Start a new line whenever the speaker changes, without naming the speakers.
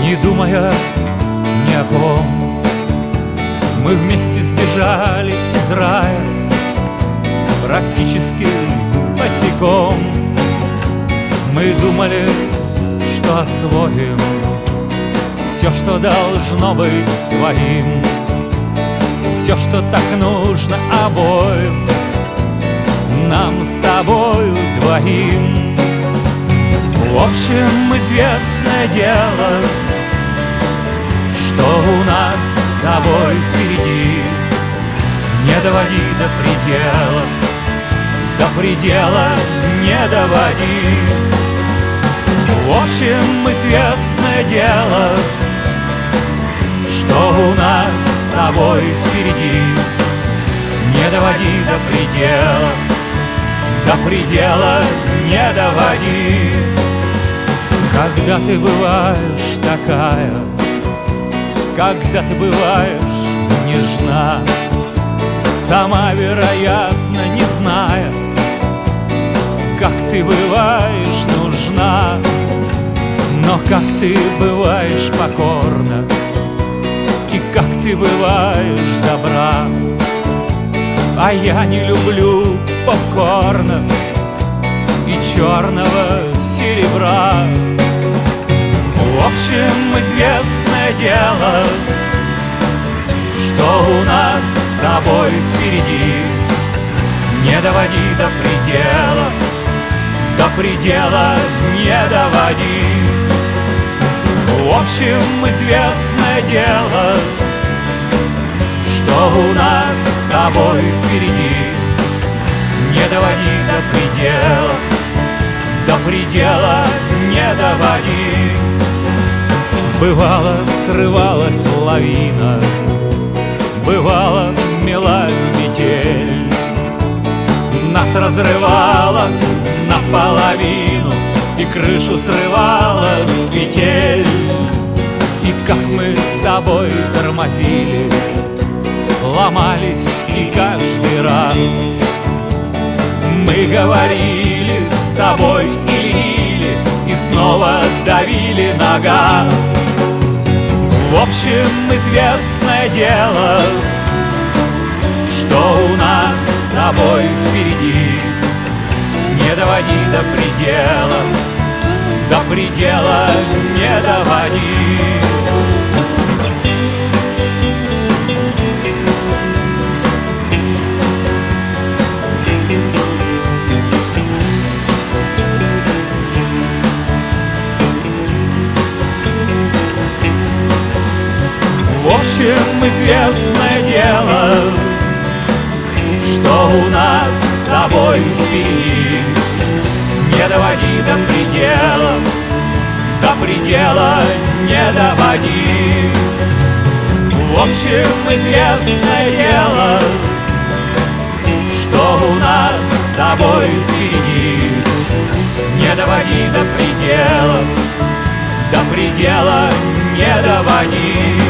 Не думая ни о ком, мы вместе сбежали из рая, практически босиком. Мы думали, что освоим все, что должно быть своим, все, что так нужно обоим, нам с тобою двоим. В общем, известное дело, что у нас с тобой впереди. Не доводи до предела, до предела не доводи. В общем, известное дело, что у нас с тобой впереди. Не доводи до предела, до предела не доводи. Когда ты бываешь такая, когда ты бываешь нежна, сама, вероятно, не зная, как ты бываешь нужна. Но как ты бываешь покорна, и как ты бываешь добра. А я не люблю попкорна и черного серебра. В общем, известное дело, что у нас с тобой впереди. Не доводи до предела, до предела не доводи. В общем, известное дело, что у нас с тобой впереди. Не доводи до предела, до предела не доводи. Бывало, срывалась лавина, бывало, мела метель, нас разрывала наполовину и крышу срывала с петель. И как мы с тобой тормозили, ломались и каждый раз мы говорили с тобой и лили, и снова давили на газ. В общем, известное дело, что у нас с тобой впереди. Не доводи до предела, до предела не доводи. В общем, известное дело, что у нас с тобой впереди. Не доводи до предела, до предела не доводи. В общем, известное дело, что у нас с тобой впереди. Не доводи до предела, до предела не доводи.